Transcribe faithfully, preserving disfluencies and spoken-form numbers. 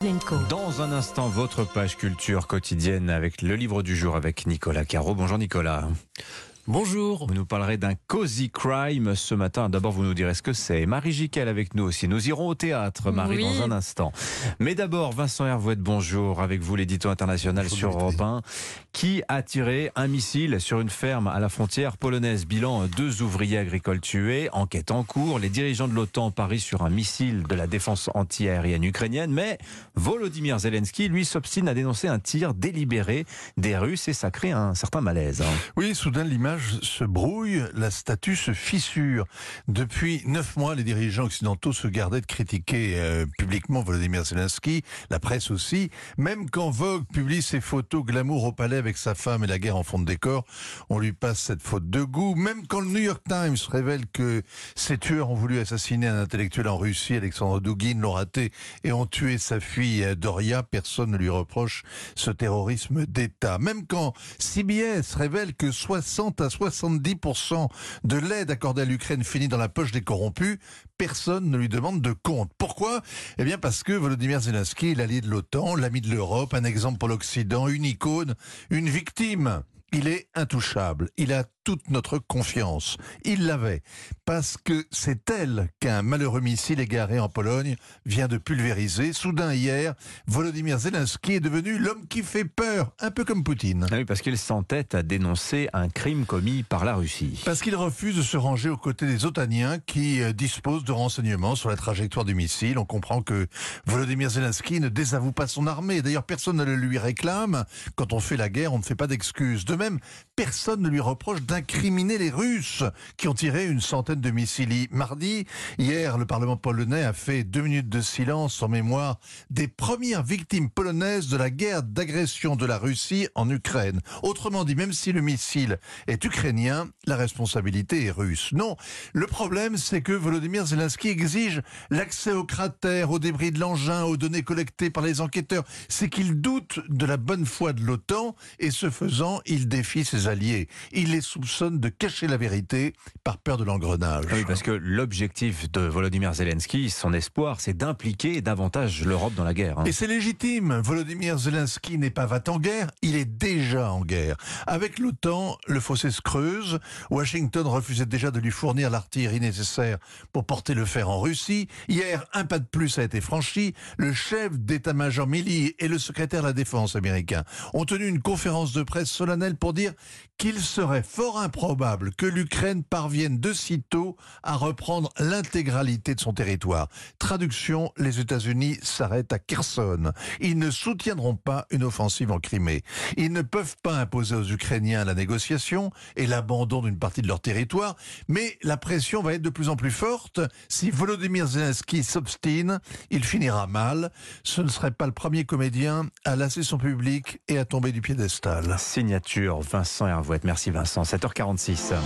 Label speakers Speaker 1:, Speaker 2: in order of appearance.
Speaker 1: Lenko.
Speaker 2: Dans un instant, votre page culture quotidienne avec le livre du jour avec Nicolas Caro. Bonjour Nicolas.
Speaker 3: Bonjour.
Speaker 2: Vous nous parlerez d'un cozy crime ce matin. D'abord, vous nous direz ce que c'est. Marie Jiquel avec nous aussi. Nous irons au théâtre, Marie,
Speaker 1: Oui.
Speaker 2: dans un instant. Mais d'abord, Vincent Hervouet, bonjour. Avec vous, l'édito international
Speaker 3: Bonjour,
Speaker 2: sur
Speaker 3: Dimitri.
Speaker 2: Europe un, qui a tiré un missile sur une ferme à la frontière polonaise. Bilan, deux ouvriers agricoles tués. Enquête en cours. Les dirigeants de l'OTAN parient sur un missile de la défense anti-aérienne ukrainienne. Mais Volodymyr Zelensky, lui, s'obstine à dénoncer un tir délibéré des Russes et ça crée un certain malaise. hein.
Speaker 3: Oui, soudain l'image se brouille, la statue se fissure. Depuis neuf mois, les dirigeants occidentaux se gardaient de critiquer euh, publiquement Volodymyr Zelensky, la presse aussi. Même quand Vogue publie ses photos glamour au palais avec sa femme et la guerre en fond de décor, on lui passe cette faute de goût. Même quand le New York Times révèle que ces tueurs ont voulu assassiner un intellectuel en Russie, Alexandre Douguine, l'ont raté et ont tué sa fille Doria, personne ne lui reproche ce terrorisme d'État. Même quand C B S révèle que soixante à soixante-dix pour cent de l'aide accordée à l'Ukraine finit dans la poche des corrompus, personne ne lui demande de compte. Pourquoi ? Eh bien parce que Volodymyr Zelensky est l'allié de l'OTAN, l'ami de l'Europe, un exemple pour l'Occident, une icône, une victime. Il est intouchable, il a toute notre confiance. Il l'avait, parce que c'est elle qu'un malheureux missile égaré en Pologne vient de pulvériser. Soudain hier, Volodymyr Zelensky est devenu l'homme qui fait peur, un peu comme Poutine.
Speaker 2: Ah oui, parce qu'il s'entête à dénoncer un crime commis par la Russie.
Speaker 3: Parce qu'il refuse de se ranger aux côtés des Otaniens qui euh, disposent de renseignements sur la trajectoire du missile. On comprend que Volodymyr Zelensky ne désavoue pas son armée. D'ailleurs, personne ne le lui réclame. Quand on fait la guerre, on ne fait pas d'excuses. De même, personne ne lui reproche d'incriminer les Russes qui ont tiré une centaine de missiles mardi. Hier, le Parlement polonais a fait deux minutes de silence en mémoire des premières victimes polonaises de la guerre d'agression de la Russie en Ukraine. Autrement dit, même si le missile est ukrainien, la responsabilité est russe. Non, le problème, c'est que Volodymyr Zelensky exige l'accès aux cratères, aux débris de l'engin, aux données collectées par les enquêteurs. C'est qu'il doute de la bonne foi de l'OTAN et ce faisant, il défie ses alliés. Il les soupçonne de cacher la vérité par peur de l'engrenage.
Speaker 2: Oui, parce que l'objectif de Volodymyr Zelensky, son espoir, c'est d'impliquer davantage l'Europe dans la guerre. hein.
Speaker 3: Et c'est légitime. Volodymyr Zelensky n'est pas va en guerre, il est déjà en guerre. Avec l'OTAN, le fossé se creuse. Washington refusait déjà de lui fournir l'artillerie nécessaire pour porter le fer en Russie. Hier, un pas de plus a été franchi. Le chef d'état-major Milley et le secrétaire de la Défense américain ont tenu une conférence de presse solennelle pour dire qu'il serait fort improbable que l'Ukraine parvienne de sitôt à reprendre l'intégralité de son territoire. Traduction, les États-Unis s'arrêtent à Kherson. Ils ne soutiendront pas une offensive en Crimée. Ils ne peuvent pas imposer aux Ukrainiens la négociation et l'abandon d'une partie de leur territoire, mais la pression va être de plus en plus forte. Si Volodymyr Zelensky s'obstine, il finira mal. Ce ne serait pas le premier comédien à lasser son public et à tomber du piédestal.
Speaker 2: Signature Vincent Hervouet. Merci Vincent. sept heures quarante-six.